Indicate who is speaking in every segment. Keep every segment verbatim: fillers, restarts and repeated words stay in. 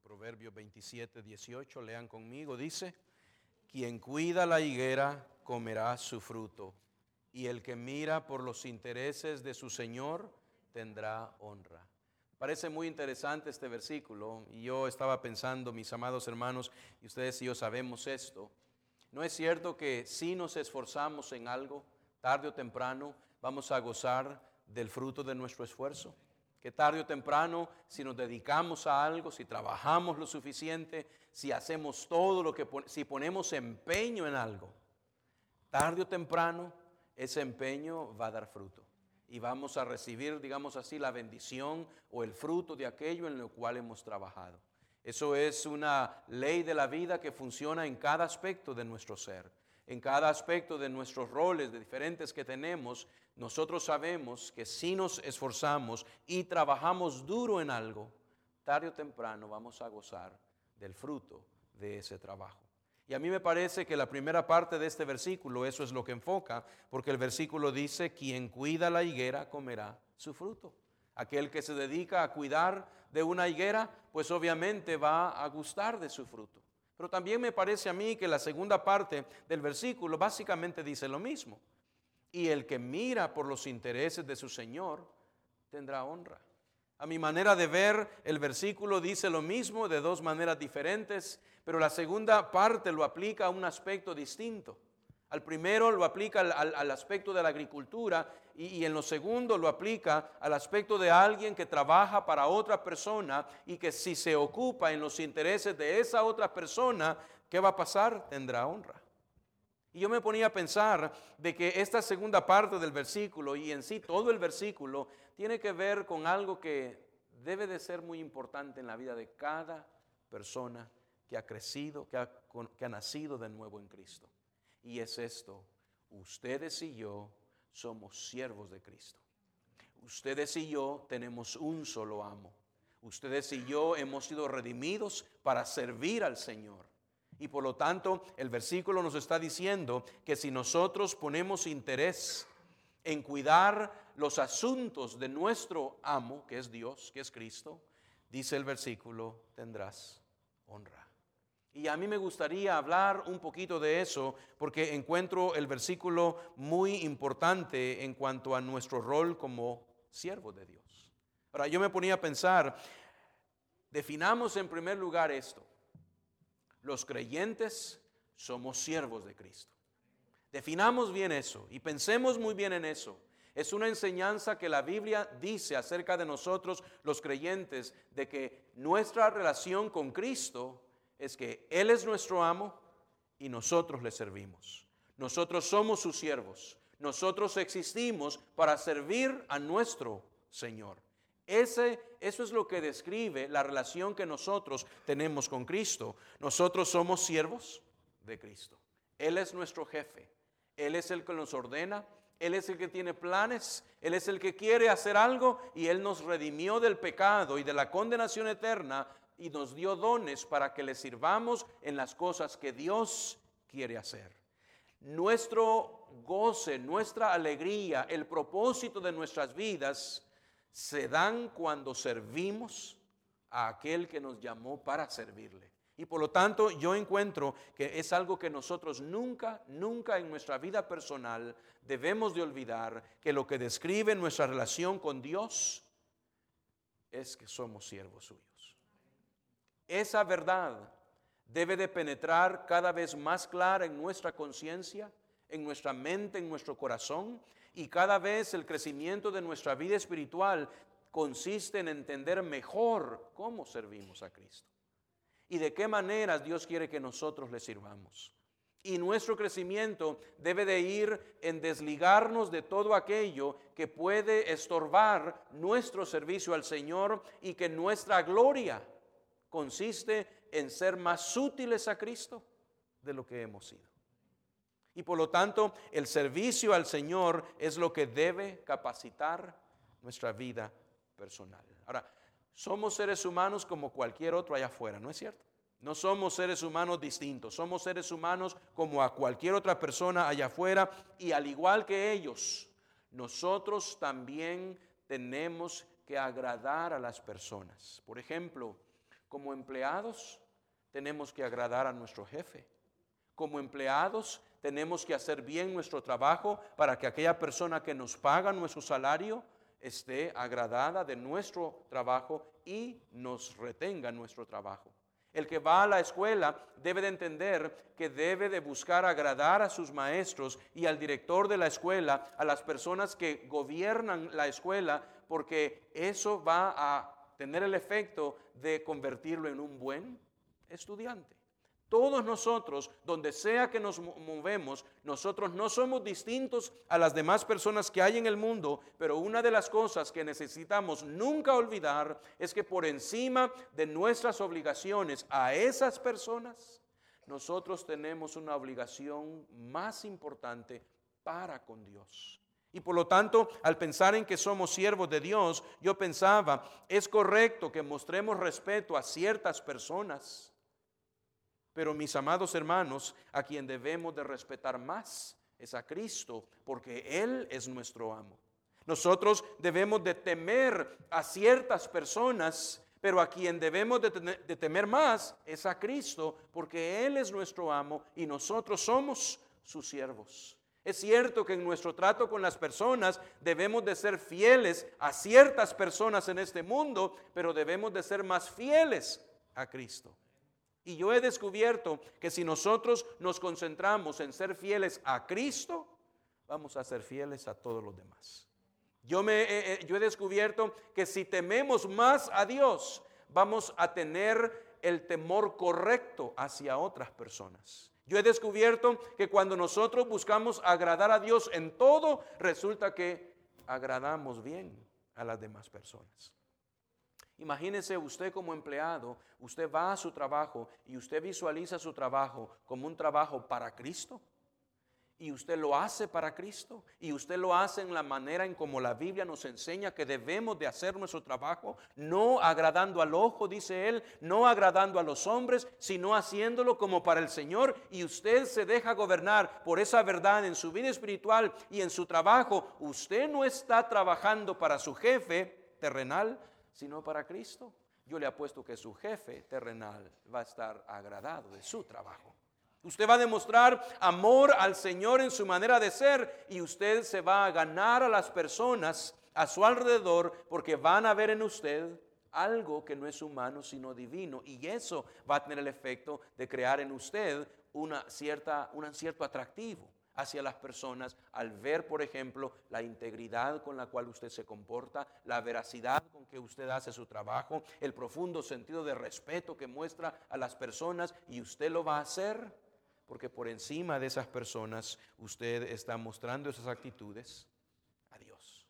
Speaker 1: Proverbios veintisiete, dieciocho, lean conmigo, dice: quien cuida la higuera comerá su fruto, y el que mira por los intereses de su Señor tendrá honra. Parece muy interesante este versículo, y yo estaba pensando, mis amados hermanos, y ustedes y yo sabemos esto. ¿No es cierto que si nos esforzamos en algo, tarde o temprano vamos a gozar del fruto de nuestro esfuerzo? Que tarde o temprano, si nos dedicamos a algo, si trabajamos lo suficiente, si hacemos todo lo que, si ponemos empeño en algo, tarde o temprano ese empeño va a dar fruto. Y vamos a recibir, digamos así, la bendición o el fruto de aquello en lo cual hemos trabajado. Eso es una ley de la vida que funciona en cada aspecto de nuestro ser. En cada aspecto de nuestros roles, de diferentes que tenemos, nosotros sabemos que si nos esforzamos y trabajamos duro en algo, tarde o temprano vamos a gozar del fruto de ese trabajo. Y a mí me parece que la primera parte de este versículo, eso es lo que enfoca, porque el versículo dice: quien cuida la higuera comerá su fruto. Aquel que se dedica a cuidar de una higuera, pues obviamente va a gustar de su fruto. Pero también me parece a mí que la segunda parte del versículo básicamente dice lo mismo. Y el que mira por los intereses de su Señor tendrá honra. A mi manera de ver, el versículo dice lo mismo de dos maneras diferentes, pero la segunda parte lo aplica a un aspecto distinto. Al primero lo aplica al, al, al aspecto de la agricultura y, y en lo segundo lo aplica al aspecto de alguien que trabaja para otra persona y que si se ocupa en los intereses de esa otra persona, ¿qué va a pasar? Tendrá honra. Y yo me ponía a pensar de que esta segunda parte del versículo y en sí todo el versículo tiene que ver con algo que debe de ser muy importante en la vida de cada persona que ha crecido, que ha, que ha nacido de nuevo en Cristo. Y es esto: ustedes y yo somos siervos de Cristo. Ustedes y yo tenemos un solo amo. Ustedes y yo hemos sido redimidos para servir al Señor. Y por lo tanto, el versículo nos está diciendo que si nosotros ponemos interés en cuidar los asuntos de nuestro amo, que es Dios, que es Cristo, dice el versículo, tendrás honra. Y a mí me gustaría hablar un poquito de eso porque encuentro el versículo muy importante en cuanto a nuestro rol como siervos de Dios. Ahora, yo me ponía a pensar, definamos en primer lugar esto: los creyentes somos siervos de Cristo. Definamos bien eso y pensemos muy bien en eso. Es una enseñanza que la Biblia dice acerca de nosotros, los creyentes, de que nuestra relación con Cristo es que Él es nuestro amo y nosotros le servimos. Nosotros somos sus siervos. Nosotros existimos para servir a nuestro Señor. Ese, eso es lo que describe la relación que nosotros tenemos con Cristo. Nosotros somos siervos de Cristo. Él es nuestro jefe. Él es el que nos ordena. Él es el que tiene planes. Él es el que quiere hacer algo y Él nos redimió del pecado y de la condenación eterna y nos dio dones para que le sirvamos en las cosas que Dios quiere hacer. Nuestro goce, nuestra alegría, el propósito de nuestras vidas se dan cuando servimos a aquel que nos llamó para servirle. Y por lo tanto yo encuentro que es algo que nosotros nunca, nunca en nuestra vida personal debemos de olvidar, que lo que describe nuestra relación con Dios es que somos siervos suyos. Esa verdad debe de penetrar cada vez más clara en nuestra conciencia, en nuestra mente, en nuestro corazón, y cada vez el crecimiento de nuestra vida espiritual consiste en entender mejor cómo servimos a Cristo y de qué maneras Dios quiere que nosotros le sirvamos. Y nuestro crecimiento debe de ir en desligarnos de todo aquello que puede estorbar nuestro servicio al Señor y que nuestra gloria consiste en ser más útiles a Cristo de lo que hemos sido. Y por lo tanto, el servicio al Señor es lo que debe capacitar nuestra vida personal. Ahora, somos seres humanos como cualquier otro allá afuera, ¿no es cierto? No somos seres humanos distintos, somos seres humanos como a cualquier otra persona allá afuera, y al igual que ellos, nosotros también tenemos que agradar a las personas. Por ejemplo, Como empleados tenemos que agradar a nuestro jefe. Como empleados tenemos que hacer bien nuestro trabajo para que aquella persona que nos paga nuestro salario esté agradada de nuestro trabajo y nos retenga nuestro trabajo. El que va a la escuela debe de entender que debe de buscar agradar a sus maestros y al director de la escuela, a las personas que gobiernan la escuela, porque eso va a tener el efecto de convertirlo en un buen estudiante. Todos nosotros, donde sea que nos movemos, nosotros no somos distintos a las demás personas que hay en el mundo, pero una de las cosas que necesitamos nunca olvidar es que por encima de nuestras obligaciones a esas personas, nosotros tenemos una obligación más importante para con Dios. Y por lo tanto, al pensar en que somos siervos de Dios, yo pensaba, es correcto que mostremos respeto a ciertas personas. Pero mis amados hermanos, a quien debemos de respetar más es a Cristo, porque Él es nuestro amo. Nosotros debemos de temer a ciertas personas, pero a quien debemos de, tener, de temer más es a Cristo, porque Él es nuestro amo y nosotros somos sus siervos. Es cierto que en nuestro trato con las personas debemos de ser fieles a ciertas personas en este mundo, pero debemos de ser más fieles a Cristo. Y yo he descubierto que si nosotros nos concentramos en ser fieles a Cristo, vamos a ser fieles a todos los demás. Yo, me, eh, yo he descubierto que si tememos más a Dios, vamos a tener el temor correcto hacia otras personas. Yo he descubierto que cuando nosotros buscamos agradar a Dios en todo, resulta que agradamos bien a las demás personas. Imagínese usted como empleado, usted va a su trabajo y usted visualiza su trabajo como un trabajo para Cristo. Y usted lo hace para Cristo. Y usted lo hace en la manera en como la Biblia nos enseña que debemos de hacer nuestro trabajo. No agradando al ojo, dice él, no agradando a los hombres, sino haciéndolo como para el Señor. Y usted se deja gobernar por esa verdad en su vida espiritual y en su trabajo. Usted no está trabajando para su jefe terrenal, sino para Cristo. Yo le apuesto que su jefe terrenal va a estar agradado de su trabajo. Usted va a demostrar amor al Señor en su manera de ser y usted se va a ganar a las personas a su alrededor porque van a ver en usted algo que no es humano sino divino, y eso va a tener el efecto de crear en usted una cierta, un cierto atractivo hacia las personas al ver, por ejemplo, la integridad con la cual usted se comporta, la veracidad con que usted hace su trabajo, el profundo sentido de respeto que muestra a las personas, y usted lo va a hacer porque por encima de esas personas usted está mostrando esas actitudes a Dios.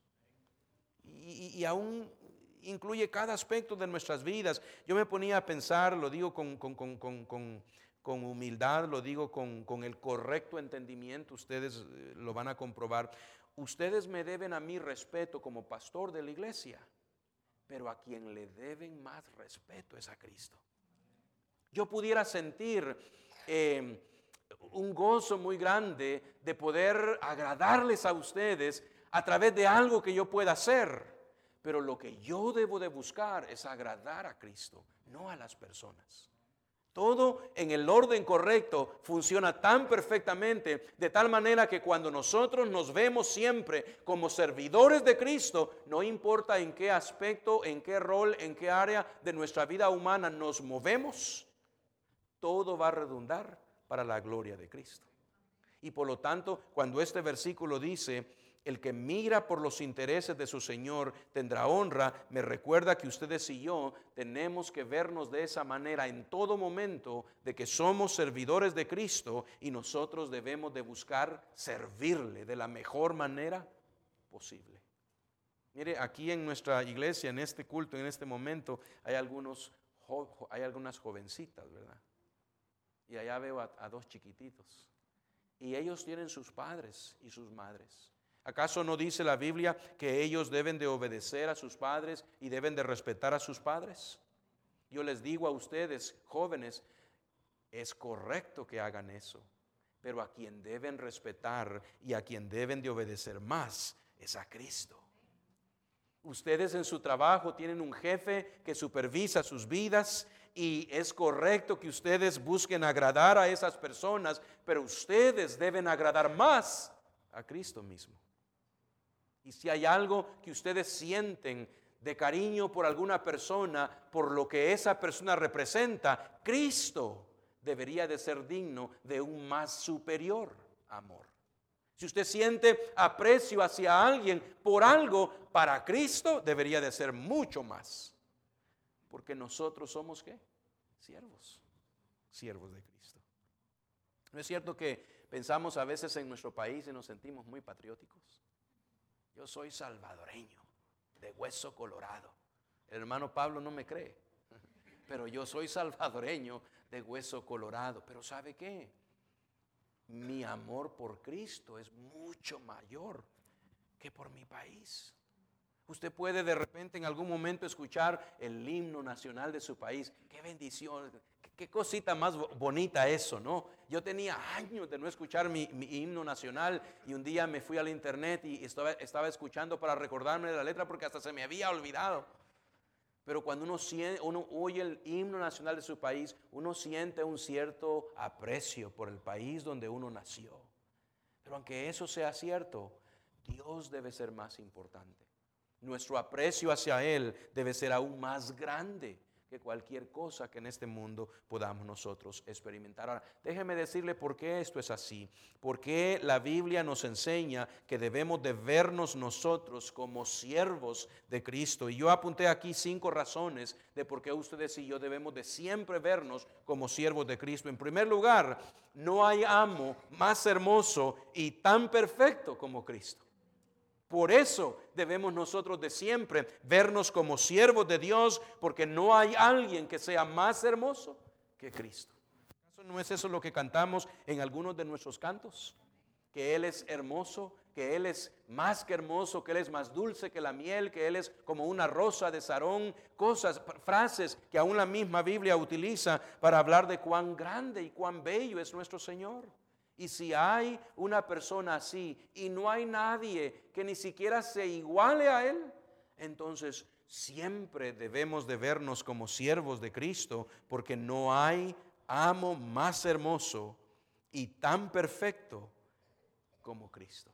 Speaker 1: Y, y, y aún incluye cada aspecto de nuestras vidas. Yo me ponía a pensar, lo digo con, con, con, con, con con humildad, lo digo con, con el correcto entendimiento, ustedes lo van a comprobar. Ustedes me deben a mí respeto como pastor de la iglesia, pero a quien le deben más respeto es a Cristo. Yo pudiera sentir eh, un gozo muy grande de poder agradarles a ustedes a través de algo que yo pueda hacer, pero lo que yo debo de buscar es agradar a Cristo, no a las personas. Todo en el orden correcto funciona tan perfectamente, de tal manera que cuando nosotros nos vemos siempre como servidores de Cristo, no importa en qué aspecto, en qué rol, en qué área de nuestra vida humana nos movemos, todo va a redundar para la gloria de Cristo. Y por lo tanto, cuando este versículo dice, el que mira por los intereses de su Señor tendrá honra, me recuerda que ustedes y yo tenemos que vernos de esa manera en todo momento, de que somos servidores de Cristo y nosotros debemos de buscar servirle de la mejor manera posible. Mire, aquí en nuestra iglesia, en este culto, en este momento, hay algunos, hay algunas jovencitas, ¿verdad? Y allá veo a, a dos chiquititos. Y ellos tienen sus padres y sus madres. ¿Acaso no dice la Biblia que ellos deben de obedecer a sus padres y deben de respetar a sus padres? Yo les digo a ustedes, jóvenes, es correcto que hagan eso, pero a quien deben respetar y a quien deben de obedecer más es a Cristo. Ustedes en su trabajo tienen un jefe que supervisa sus vidas y es correcto que ustedes busquen agradar a esas personas, pero ustedes deben agradar más a Cristo mismo. Y si hay algo que ustedes sienten de cariño por alguna persona, por lo que esa persona representa, Cristo debería de ser digno de un más superior amor. Si usted siente aprecio hacia alguien por algo, para Cristo debería de ser mucho más. Porque nosotros somos ¿qué? Siervos, siervos de Cristo. ¿No es cierto que pensamos a veces en nuestro país y nos sentimos muy patrióticos? Yo soy salvadoreño, de hueso colorado. El hermano Pablo no me cree, pero yo soy salvadoreño de hueso colorado. Pero ¿sabe qué? Mi amor por Cristo es mucho mayor que por mi país. Usted puede de repente en algún momento escuchar el himno nacional de su país. Qué bendición, qué, qué cosita más bonita eso, ¿no? Yo tenía años de no escuchar mi, mi himno nacional y un día me fui al internet y estaba, estaba escuchando para recordarme de la letra porque hasta se me había olvidado. Pero cuando uno, siente, uno oye el himno nacional de su país, uno siente un cierto aprecio por el país donde uno nació. Pero aunque eso sea cierto, Dios debe ser más importante. Nuestro aprecio hacia Él debe ser aún más grande que cualquier cosa que en este mundo podamos nosotros experimentar. Ahora, déjeme decirle por qué esto es así. Porque la Biblia nos enseña que debemos de vernos nosotros como siervos de Cristo. Y yo apunté aquí cinco razones de por qué ustedes y yo debemos de siempre vernos como siervos de Cristo. En primer lugar, no hay amo más hermoso y tan perfecto como Cristo. Por eso debemos nosotros de siempre vernos como siervos de Dios, porque no hay alguien que sea más hermoso que Cristo. ¿Acaso no es eso lo que cantamos en algunos de nuestros cantos? Que Él es hermoso, que Él es más que hermoso, que Él es más dulce que la miel, que Él es como una rosa de Sarón, cosas, frases que aún la misma Biblia utiliza para hablar de cuán grande y cuán bello es nuestro Señor. Y si hay una persona así y no hay nadie que ni siquiera se iguale a Él, entonces siempre debemos de vernos como siervos de Cristo, porque no hay amo más hermoso y tan perfecto como Cristo.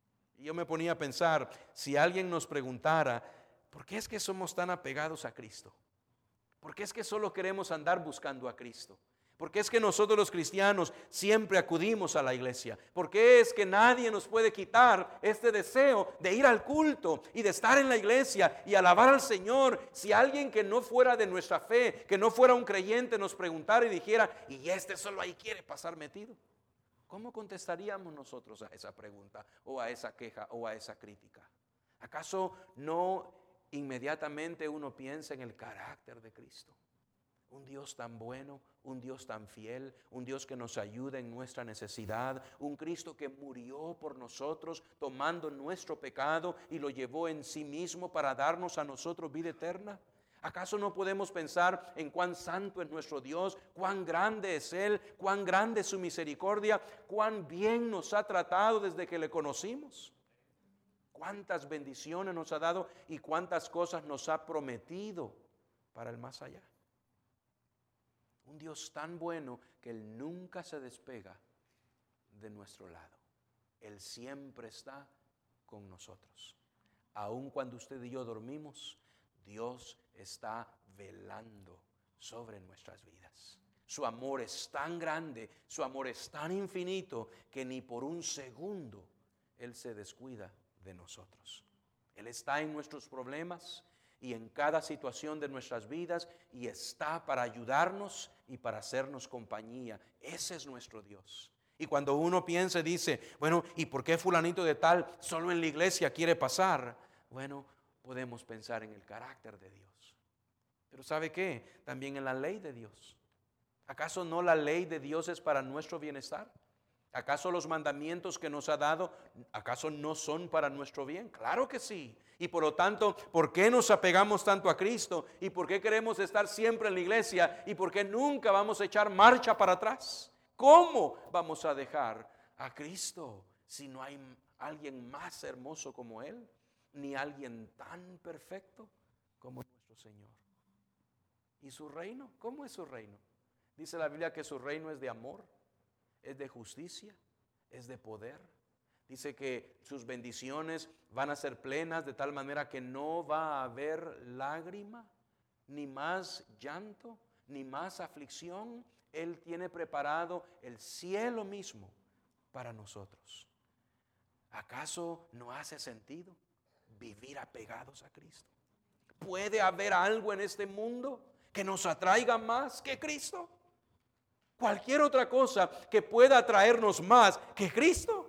Speaker 1: Y yo me ponía a pensar, si alguien nos preguntara, ¿por qué es que somos tan apegados a Cristo? ¿Por qué es que solo queremos andar buscando a Cristo? ¿Por qué es que nosotros los cristianos siempre acudimos a la iglesia? ¿Por qué es que nadie nos puede quitar este deseo de ir al culto y de estar en la iglesia y alabar al Señor? Si alguien que no fuera de nuestra fe, que no fuera un creyente, nos preguntara y dijera, ¿y este solo ahí quiere pasar metido? ¿Cómo contestaríamos nosotros a esa pregunta o a esa queja o a esa crítica? ¿Acaso no inmediatamente uno piensa en el carácter de Cristo? Un Dios tan bueno, un Dios tan fiel, un Dios que nos ayuda en nuestra necesidad, un Cristo que murió por nosotros tomando nuestro pecado y lo llevó en sí mismo para darnos a nosotros vida eterna. ¿Acaso no podemos pensar en cuán santo es nuestro Dios, cuán grande es Él, cuán grande es su misericordia, cuán bien nos ha tratado desde que le conocimos? ¿Cuántas bendiciones nos ha dado y cuántas cosas nos ha prometido para el más allá? Un Dios tan bueno que Él nunca se despega de nuestro lado. Él siempre está con nosotros. Aun cuando usted y yo dormimos, Dios está velando sobre nuestras vidas. Su amor es tan grande, su amor es tan infinito, que ni por un segundo Él se descuida de nosotros. Él está en nuestros problemas y en cada situación de nuestras vidas, y está para ayudarnos y para hacernos compañía. Ese es nuestro Dios. Y cuando uno piensa y dice, bueno, ¿y por qué fulanito de tal solo en la iglesia quiere pasar? Bueno, podemos pensar en el carácter de Dios. Pero ¿sabe qué? También en la ley de Dios. ¿Acaso no la ley de Dios es para nuestro bienestar? ¿Acaso los mandamientos que nos ha dado, acaso no son para nuestro bien? Claro que sí. Y por lo tanto, ¿por qué nos apegamos tanto a Cristo? ¿Y por qué queremos estar siempre en la iglesia? ¿Y por qué nunca vamos a echar marcha para atrás? ¿Cómo vamos a dejar a Cristo si no hay alguien más hermoso como Él? Ni alguien tan perfecto como nuestro Señor. ¿Y su reino? ¿Cómo es su reino? Dice la Biblia que su reino es de amor, es de justicia, es de poder. Dice que sus bendiciones van a ser plenas de tal manera que no va a haber lágrima, ni más llanto, ni más aflicción. Él tiene preparado el cielo mismo para nosotros. ¿Acaso no hace sentido vivir apegados a Cristo? ¿Puede haber algo en este mundo que nos atraiga más que Cristo? Cualquier otra cosa que pueda atraernos más que Cristo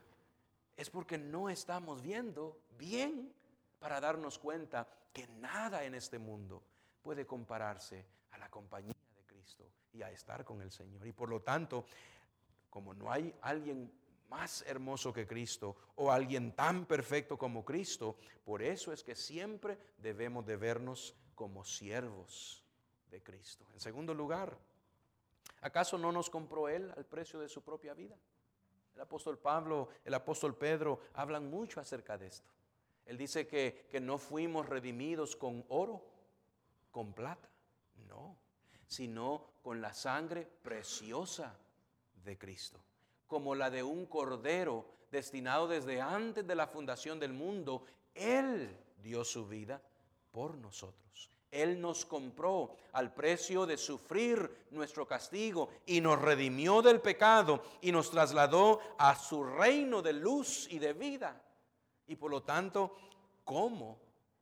Speaker 1: es porque no estamos viendo bien para darnos cuenta que nada en este mundo puede compararse a la compañía de Cristo y a estar con el Señor. Y por lo tanto, como no hay alguien más hermoso que Cristo o alguien tan perfecto como Cristo, por eso es que siempre debemos de vernos como siervos de Cristo. En segundo lugar, ¿acaso no nos compró Él al precio de su propia vida? El apóstol Pablo, el apóstol Pedro hablan mucho acerca de esto. Él dice que, que no fuimos redimidos con oro, con plata, no, sino con la sangre preciosa de Cristo, como la de un cordero destinado desde antes de la fundación del mundo. Él dio su vida por nosotros. Él nos compró al precio de sufrir nuestro castigo y nos redimió del pecado y nos trasladó a su reino de luz y de vida. Y por lo tanto, ¿cómo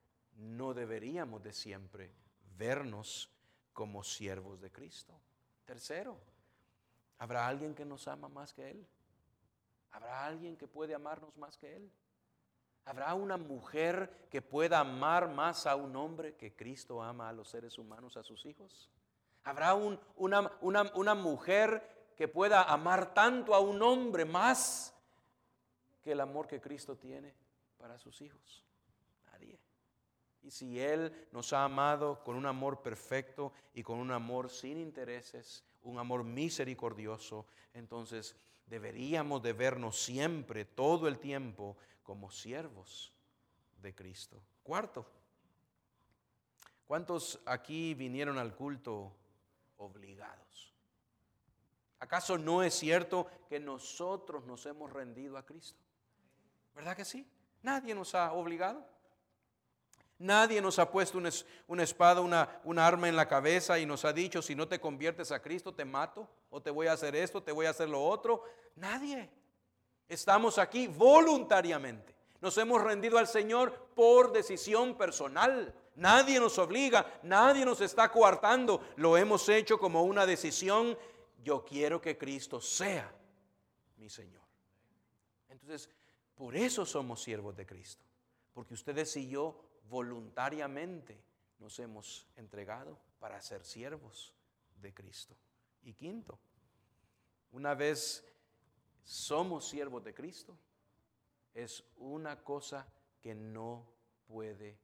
Speaker 1: no deberíamos de siempre vernos como siervos de Cristo? Tercero, ¿habrá alguien que nos ama más que Él? ¿Habrá alguien que puede amarnos más que Él? ¿Habrá una mujer que pueda amar más a un hombre que Cristo ama a los seres humanos, a sus hijos? ¿Habrá un, una, una, una mujer que pueda amar tanto a un hombre más que el amor que Cristo tiene para sus hijos? Nadie. Y si Él nos ha amado con un amor perfecto y con un amor sin intereses, un amor misericordioso, entonces deberíamos de vernos siempre, todo el tiempo, como siervos de Cristo. Cuarto, ¿cuántos aquí vinieron al culto obligados? ¿Acaso no es cierto que nosotros nos hemos rendido a Cristo? ¿Verdad que sí? Nadie nos ha obligado. Nadie nos ha puesto una, una espada, una, una arma en la cabeza y nos ha dicho: si no te conviertes a Cristo te mato, o te voy a hacer esto, te voy a hacer lo otro. Nadie. Estamos aquí voluntariamente. Nos hemos rendido al Señor por decisión personal. Nadie nos obliga, nadie nos está coartando. Lo hemos hecho como una decisión. Yo quiero que Cristo sea mi Señor. Entonces, por eso somos siervos de Cristo. Porque ustedes y yo voluntariamente nos hemos entregado para ser siervos de Cristo. Y quinto, una vez somos siervos de Cristo, es una cosa que no puede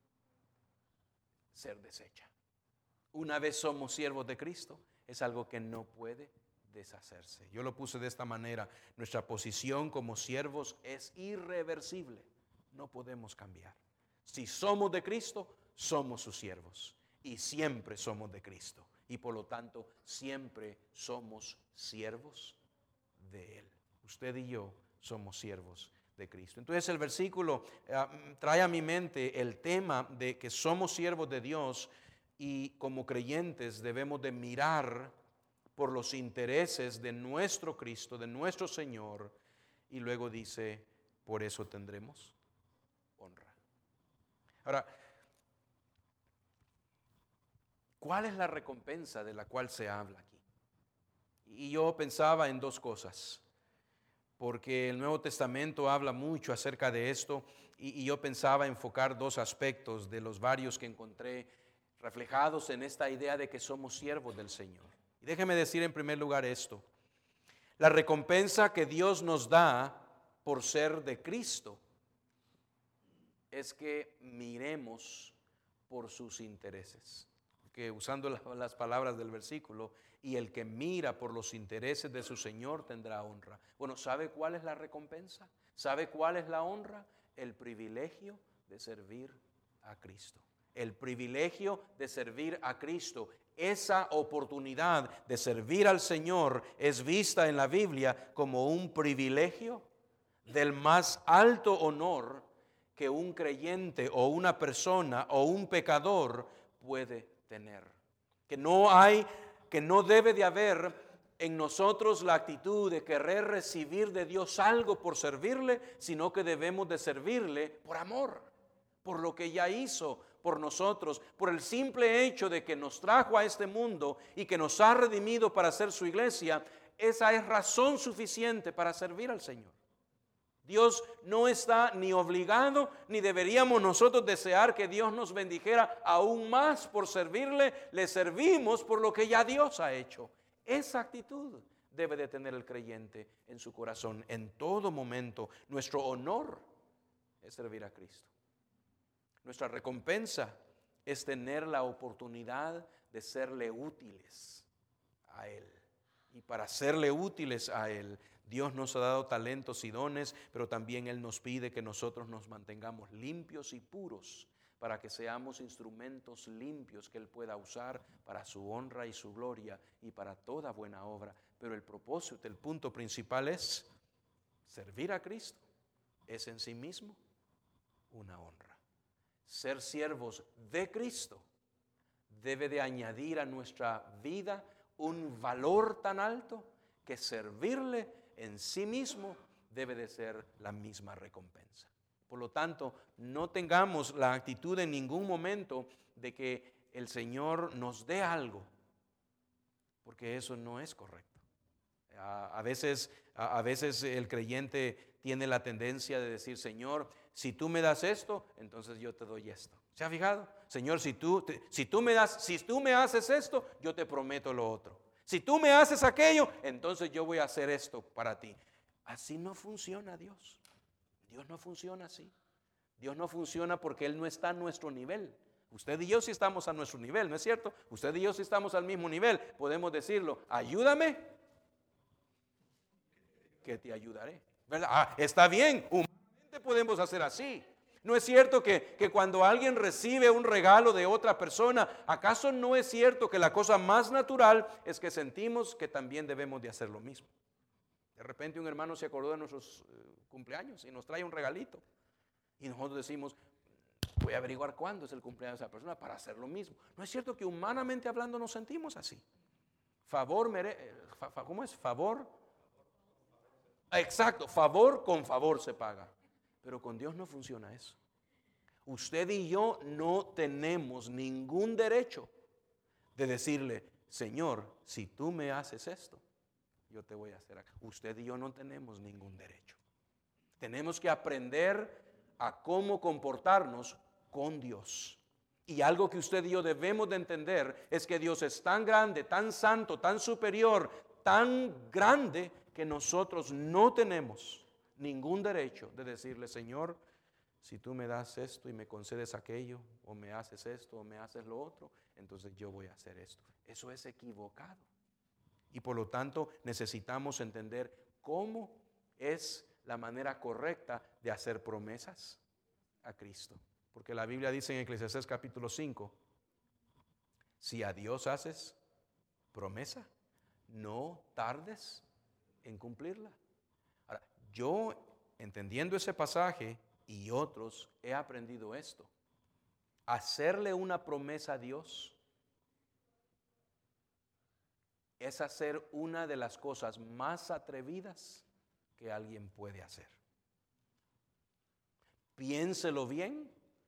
Speaker 1: ser deshecha. Una vez somos siervos de Cristo, es algo que no puede deshacerse. Yo lo puse de esta manera: nuestra posición como siervos es irreversible, no podemos cambiar. Si somos de Cristo, somos sus siervos y siempre somos de Cristo, y por lo tanto siempre somos siervos de Él. Usted y yo somos siervos de Cristo. Entonces el versículo eh, trae a mi mente el tema de que somos siervos de Dios y como creyentes debemos de mirar por los intereses de nuestro Cristo, de nuestro Señor, y luego dice: por eso tendremos honra. Ahora, ¿cuál es la recompensa de la cual se habla aquí? Y yo pensaba en dos cosas, porque el Nuevo Testamento habla mucho acerca de esto, y, y yo pensaba enfocar dos aspectos de los varios que encontré reflejados en esta idea de que somos siervos del Señor. Y déjeme decir en primer lugar esto: la recompensa que Dios nos da por ser de Cristo es que miremos por sus intereses. Porque usando las palabras del versículo, y el que mira por los intereses de su Señor tendrá honra. Bueno, ¿sabe cuál es la recompensa? ¿Sabe cuál es la honra? El privilegio de servir a Cristo. el privilegio de servir a Cristo. Esa oportunidad de servir al Señor es vista en la Biblia como un privilegio del más alto honor que un creyente o una persona o un pecador puede tener. Que no hay, que no debe de haber en nosotros la actitud de querer recibir de Dios algo por servirle, sino que debemos de servirle por amor, por lo que ya hizo por nosotros, por el simple hecho de que nos trajo a este mundo y que nos ha redimido para ser su iglesia. Esa es razón suficiente para servir al Señor. Dios no está ni obligado, ni deberíamos nosotros desear que Dios nos bendijera aún más por servirle. Le servimos por lo que ya Dios ha hecho. Esa actitud debe de tener el creyente en su corazón en todo momento. Nuestro honor es servir a Cristo. Nuestra recompensa es tener la oportunidad de serle útiles a Él. Y para serle útiles a Él, Dios nos ha dado talentos y dones, pero también Él nos pide que nosotros nos mantengamos limpios y puros para que seamos instrumentos limpios que Él pueda usar para su honra y su gloria y para toda buena obra. Pero el propósito, el punto principal es servir a Cristo. Es en sí mismo una honra. Ser siervos de Cristo debe de añadir a nuestra vida un valor tan alto que servirle en sí mismo debe de ser la misma recompensa. Por lo tanto, no tengamos la actitud en ningún momento de que el Señor nos dé algo, porque eso no es correcto. A, a veces, a, a veces el creyente tiene la tendencia de decir: Señor, si tú me das esto, entonces yo te doy esto. ¿Se ha fijado? Señor, si tú, te, si tú me das, si tú me haces esto, yo te prometo lo otro. Si tú me haces aquello, entonces yo voy a hacer esto para ti. Así no funciona Dios. Dios no funciona así. Dios no funciona porque Él no está a nuestro nivel. Usted y yo sí estamos a nuestro nivel, ¿no es cierto? Usted y yo sí estamos al mismo nivel. Podemos decirlo: ayúdame, que te ayudaré. ¿Verdad? Ah, está bien, humanamente podemos hacer así. ¿No es cierto que, que cuando alguien recibe un regalo de otra persona, acaso no es cierto que la cosa más natural es que sentimos que también debemos de hacer lo mismo? De repente un hermano se acordó de nuestros eh, cumpleaños y nos trae un regalito. Y nosotros decimos: voy a averiguar cuándo es el cumpleaños de esa persona para hacer lo mismo. ¿No es cierto que humanamente hablando nos sentimos así? Favor, mere, fa, fa, ¿cómo es? Favor. Exacto, favor con favor se paga. Pero con Dios no funciona eso. Usted y yo no tenemos ningún derecho de decirle: Señor, si tú me haces esto, yo te voy a hacer acá. Usted y yo no tenemos ningún derecho. Tenemos que aprender a cómo comportarnos con Dios. Y algo que usted y yo debemos de entender es que Dios es tan grande, tan santo, tan superior, tan grande, que nosotros no tenemos ningún derecho de decirle: Señor, si tú me das esto y me concedes aquello, o me haces esto o me haces lo otro, entonces yo voy a hacer esto. Eso es equivocado. Y por lo tanto necesitamos entender cómo es la manera correcta de hacer promesas a Cristo. Porque la Biblia dice en Eclesiastés capítulo cinco: si a Dios haces promesa, no tardes en cumplirla. Ahora, yo, entendiendo ese pasaje y otros, he aprendido esto: hacerle una promesa a Dios es hacer una de las cosas más atrevidas que alguien puede hacer. Piénselo bien,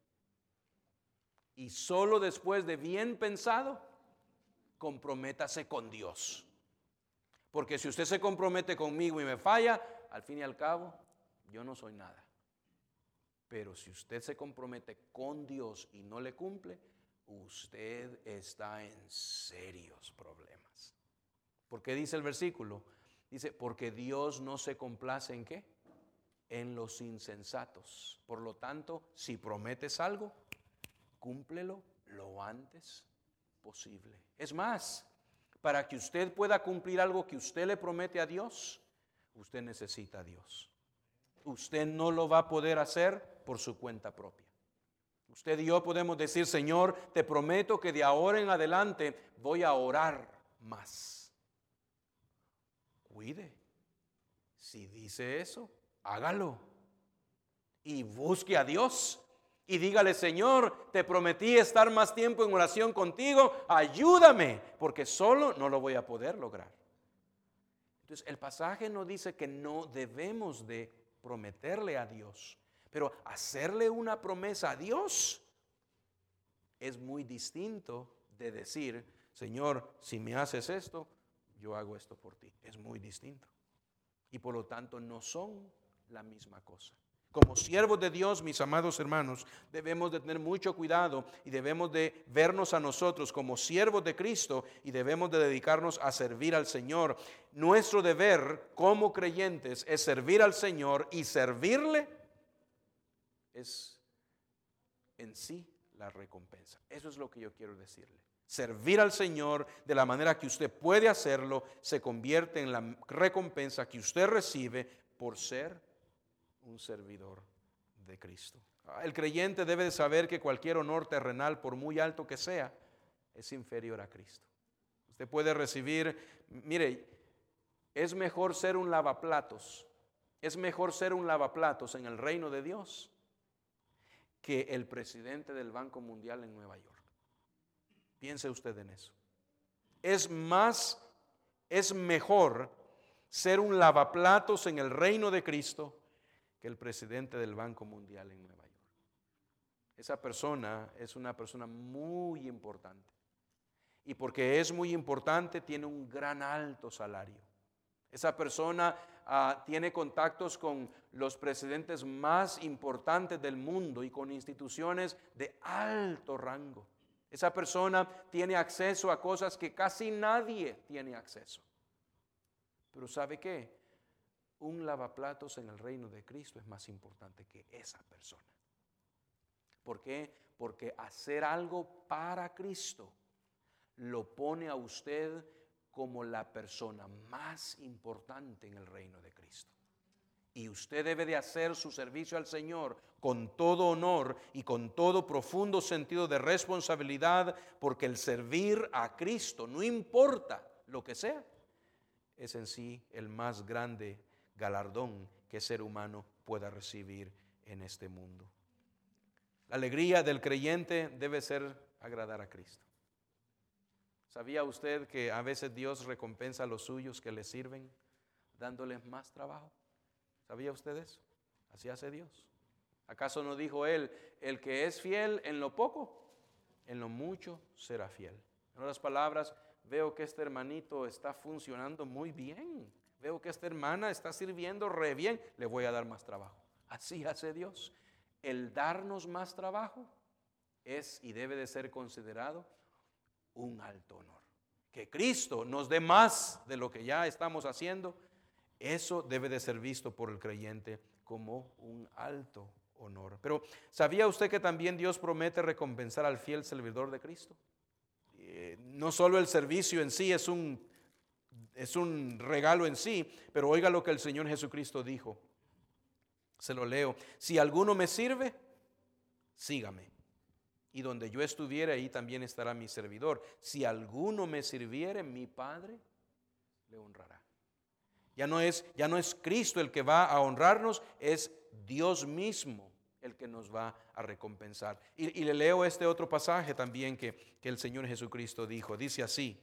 Speaker 1: y solo después de bien pensado, comprométase con Dios. Porque si usted se compromete conmigo y me falla, al fin y al cabo, yo no soy nada. Pero si usted se compromete con Dios y no le cumple, usted está en serios problemas. ¿Por qué dice el versículo? Dice: porque Dios no se complace ¿en qué? En los insensatos. Por lo tanto, si prometes algo, cúmplelo lo antes posible. Es más, para que usted pueda cumplir algo que usted le promete a Dios, usted necesita a Dios. Usted no lo va a poder hacer por su cuenta propia. Usted y yo podemos decir, Señor, te prometo que de ahora en adelante voy a orar más. Cuide. Si dice eso, hágalo. Y busque a Dios. Y dígale, Señor, te prometí estar más tiempo en oración contigo. Ayúdame, porque solo no lo voy a poder lograr. Entonces, el pasaje no dice que no debemos de prometerle a Dios. Pero hacerle una promesa a Dios es muy distinto de decir, Señor, si me haces esto, yo hago esto por ti. Es muy distinto. Y por lo tanto no son la misma cosa. Como siervos de Dios, mis amados hermanos, debemos de tener mucho cuidado y debemos de vernos a nosotros como siervos de Cristo y debemos de dedicarnos a servir al Señor. Nuestro deber como creyentes es servir al Señor, y servirle es en sí la recompensa. Eso es lo que yo quiero decirle. Servir al Señor de la manera que usted puede hacerlo se convierte en la recompensa que usted recibe por ser un servidor de Cristo. El creyente debe de saber que cualquier honor terrenal, por muy alto que sea, es inferior a Cristo. Usted puede recibir, mire, es mejor ser un lavaplatos, es mejor ser un lavaplatos en el reino de Dios que el presidente del Banco Mundial en Nueva York. Piense usted en eso. Es más, es mejor ser un lavaplatos en el reino de Cristo que el presidente del Banco Mundial en Nueva York. Esa persona es una persona muy importante. Y porque es muy importante, tiene un gran alto salario. Esa persona uh, tiene contactos con los presidentes más importantes del mundo y con instituciones de alto rango. Esa persona tiene acceso a cosas que casi nadie tiene acceso. Pero ¿sabe qué? Un lavaplatos en el reino de Cristo es más importante que esa persona. ¿Por qué? Porque hacer algo para Cristo lo pone a usted como la persona más importante en el reino de Cristo. Y usted debe de hacer su servicio al Señor con todo honor y con todo profundo sentido de responsabilidad, porque el servir a Cristo, no importa lo que sea, es en sí el más grande galardón que ser humano pueda recibir en este mundo. La alegría del creyente debe ser agradar a Cristo. ¿Sabía usted que a veces Dios recompensa a los suyos que le sirven dándoles más trabajo? ¿Sabía usted eso? Así hace Dios. ¿Acaso no dijo Él, el que es fiel en lo poco, en lo mucho será fiel? En otras palabras, veo que este hermanito está funcionando muy bien. Veo que esta hermana está sirviendo re bien, le voy a dar más trabajo. Así hace Dios. El darnos más trabajo es y debe de ser considerado un alto honor. Que Cristo nos dé más de lo que ya estamos haciendo, eso debe de ser visto por el creyente como un alto honor. Pero ¿sabía usted que también Dios promete recompensar al fiel servidor de Cristo? Eh, no solo el servicio en sí es un Es un regalo en sí, pero oiga lo que el Señor Jesucristo dijo. Se lo leo. Si alguno me sirve, sígame. Y donde yo estuviere, ahí también estará mi servidor. Si alguno me sirviere, mi Padre le honrará. Ya no es, ya no es Cristo el que va a honrarnos, es Dios mismo el que nos va a recompensar. Y, y le leo este otro pasaje también que, que el Señor Jesucristo dijo. Dice así: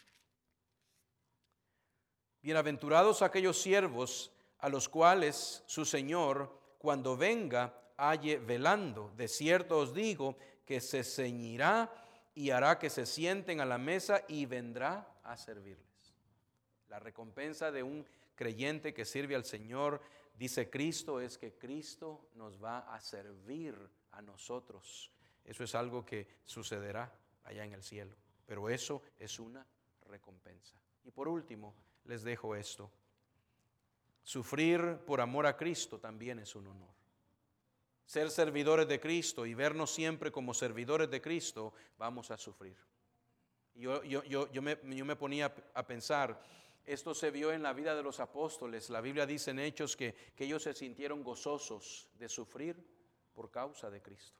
Speaker 1: bienaventurados aquellos siervos a los cuales su Señor, cuando venga, halle velando. De cierto os digo que se ceñirá y hará que se sienten a la mesa y vendrá a servirles. La recompensa de un creyente que sirve al Señor, dice Cristo, es que Cristo nos va a servir a nosotros. Eso es algo que sucederá allá en el cielo, pero eso es una recompensa. Y por último, les dejo esto. Sufrir por amor a Cristo también es un honor. Ser servidores de Cristo y vernos siempre como servidores de Cristo, vamos a sufrir. Yo, yo, yo, yo, me, yo me ponía a pensar, esto se vio en la vida de los apóstoles. La Biblia dice en Hechos que, que ellos se sintieron gozosos de sufrir por causa de Cristo.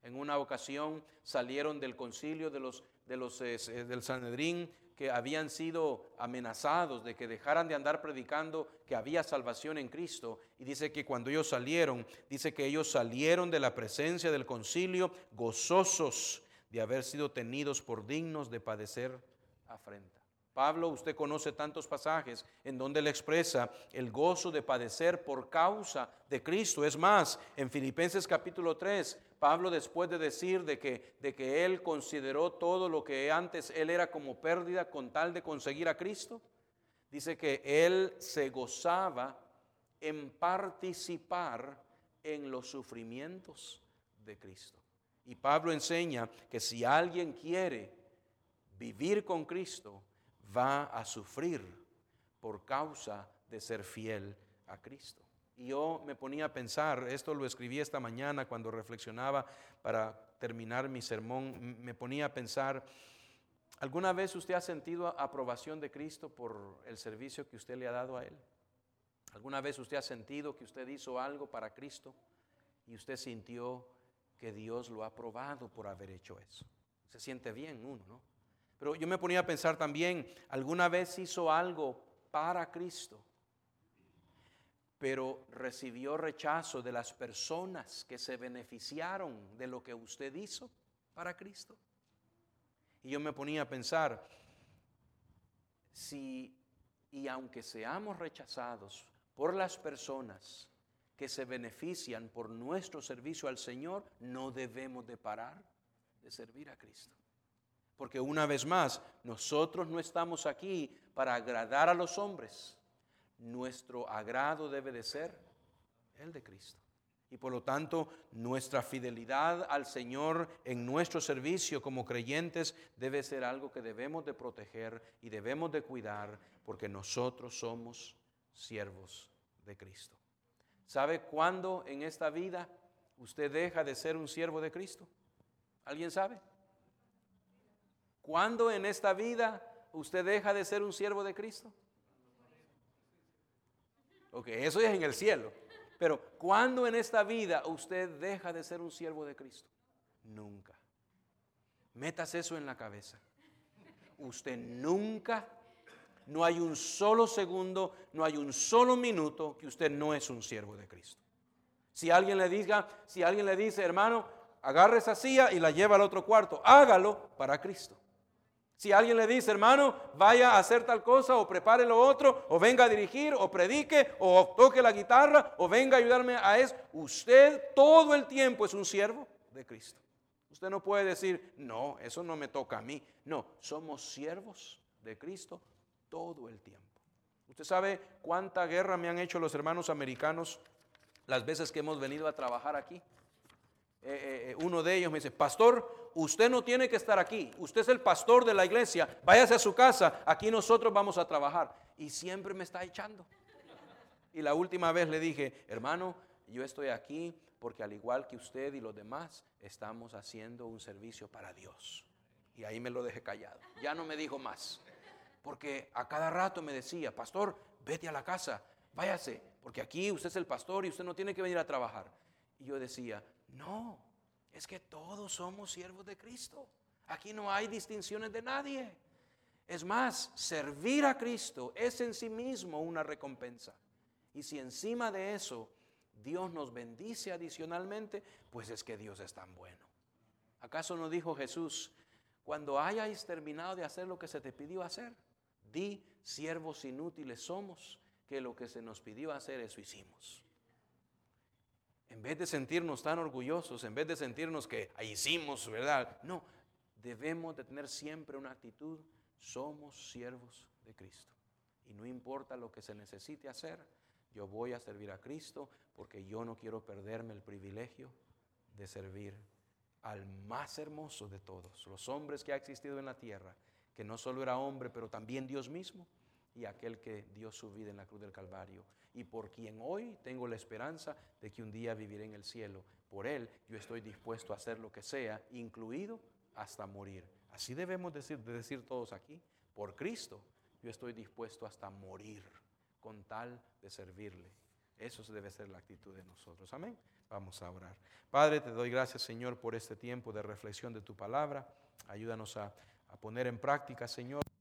Speaker 1: En una ocasión salieron del concilio de los, de los, eh, del Sanedrín, que habían sido amenazados de que dejaran de andar predicando que había salvación en Cristo. Y dice que cuando ellos salieron, dice que ellos salieron de la presencia del concilio gozosos de haber sido tenidos por dignos de padecer afrenta. Pablo, usted conoce tantos pasajes en donde él expresa el gozo de padecer por causa de Cristo. Es más, en Filipenses capítulo tres, Pablo, después de decir de que, de que él consideró todo lo que antes él era como pérdida con tal de conseguir a Cristo, dice que él se gozaba en participar en los sufrimientos de Cristo. Y Pablo enseña que si alguien quiere vivir con Cristo, va a sufrir por causa de ser fiel a Cristo. Y yo me ponía a pensar, esto lo escribí esta mañana cuando reflexionaba para terminar mi sermón, me ponía a pensar, ¿alguna vez usted ha sentido aprobación de Cristo por el servicio que usted le ha dado a Él? ¿Alguna vez usted ha sentido que usted hizo algo para Cristo y usted sintió que Dios lo ha aprobado por haber hecho eso? Se siente bien uno, ¿no? Pero yo me ponía a pensar también, ¿alguna vez hizo algo para Cristo, pero recibió rechazo de las personas que se beneficiaron de lo que usted hizo para Cristo? Y yo me ponía a pensar, si y aunque seamos rechazados por las personas que se benefician por nuestro servicio al Señor, no debemos de parar de servir a Cristo. Porque una vez más, nosotros no estamos aquí para agradar a los hombres. Nuestro agrado debe de ser el de Cristo. Y por lo tanto, nuestra fidelidad al Señor en nuestro servicio como creyentes debe ser algo que debemos de proteger y debemos de cuidar, porque nosotros somos siervos de Cristo. ¿Sabe cuándo en esta vida usted deja de ser un siervo de Cristo? ¿Alguien sabe? ¿Cuándo en esta vida usted deja de ser un siervo de Cristo? Ok, eso es en el cielo. Pero ¿cuándo en esta vida usted deja de ser un siervo de Cristo? Nunca. Métase eso en la cabeza. Usted nunca, no hay un solo segundo, no hay un solo minuto que usted no es un siervo de Cristo. Si alguien le diga, si alguien le dice, hermano, agarre esa silla y la lleva al otro cuarto, hágalo para Cristo. Si alguien le dice, hermano, vaya a hacer tal cosa, o prepare lo otro, o venga a dirigir, o predique, o toque la guitarra, o venga a ayudarme a eso, usted todo el tiempo es un siervo de Cristo. Usted no puede decir, no, eso no me toca a mí. No, somos siervos de Cristo todo el tiempo. ¿Usted sabe cuánta guerra me han hecho los hermanos americanos las veces que hemos venido a trabajar aquí? Eh, eh, uno de ellos me dice, pastor, usted no tiene que estar aquí, usted es el pastor de la iglesia, váyase a su casa, aquí nosotros vamos a trabajar. Y siempre me está echando. Y la última vez le dije, hermano, yo estoy aquí porque al igual que usted y los demás, estamos haciendo un servicio para Dios. Y ahí me lo dejé callado, ya no me dijo más. Porque a cada rato me decía, pastor, vete a la casa, váyase, porque aquí usted es el pastor y usted no tiene que venir a trabajar. Y yo decía, no, es que todos somos siervos de Cristo. Aquí no hay distinciones de nadie. Es más, servir a Cristo es en sí mismo una recompensa. Y si encima de eso Dios nos bendice adicionalmente, pues es que Dios es tan bueno. ¿Acaso no dijo Jesús, cuando hayáis terminado de hacer lo que se te pidió hacer, di, siervos inútiles somos, que lo que se nos pidió hacer, eso hicimos? En vez de sentirnos tan orgullosos, en vez de sentirnos que ahí hicimos, ¿verdad? No, debemos de tener siempre una actitud, somos siervos de Cristo. Y no importa lo que se necesite hacer, yo voy a servir a Cristo porque yo no quiero perderme el privilegio de servir al más hermoso de todos, los hombres que ha existido en la tierra, que no solo era hombre, pero también Dios mismo, y aquel que dio su vida en la cruz del Calvario, y por quien hoy tengo la esperanza de que un día viviré en el cielo. Por él yo estoy dispuesto a hacer lo que sea, incluido hasta morir. Así debemos decir, de decir todos aquí, por Cristo yo estoy dispuesto hasta morir con tal de servirle. Eso debe ser la actitud de nosotros. Amén. Vamos a orar. Padre, te doy gracias, Señor, por este tiempo de reflexión de tu palabra. Ayúdanos a, a poner en práctica, Señor.